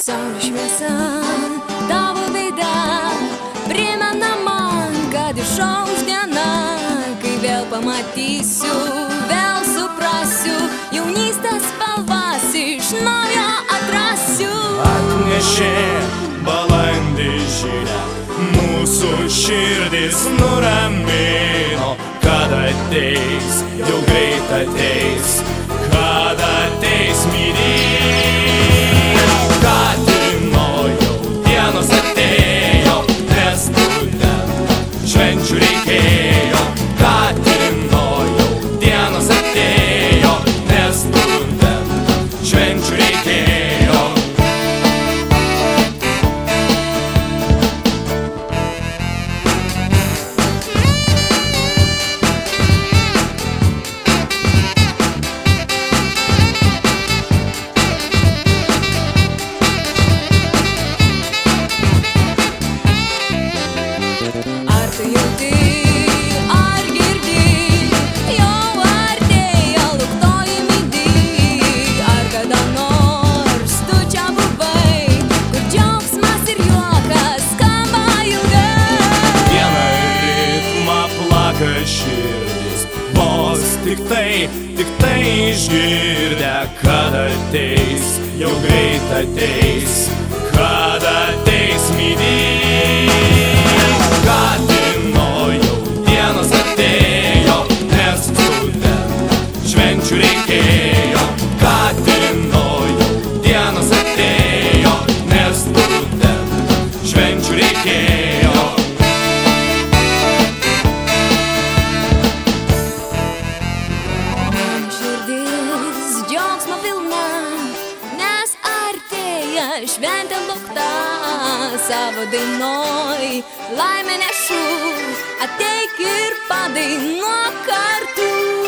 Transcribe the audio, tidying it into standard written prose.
Saulės šviesa, tavo veidą primena man, kad išauš diena, kai vėl pamatysiu, vėl suprasiu, jaunystės spalvas iš naujo atrasiu. Atnešė balandį žinią, mūsų širdis nuramino, kad ateis, jau greit ateis, kad ateis mylys. Kad žinojau, dienos atėjo, nes studentą švenčių reikėjo. Kad žinojau, dienos atėjo, nes studentą švenčių reikėjo. Širdis vos tik tai išgirdę, kad ateis, jau greit ateis, kad ateis mylys. Kad žinojau, dienos atėjo, nes studentą švenčių reikėjo. Kad žinojau, dienos atėjo, nes studentą švenčių reikėjo. Šventė laukta savo dainoj, laimę nešu, ateik ir padainuok kartu.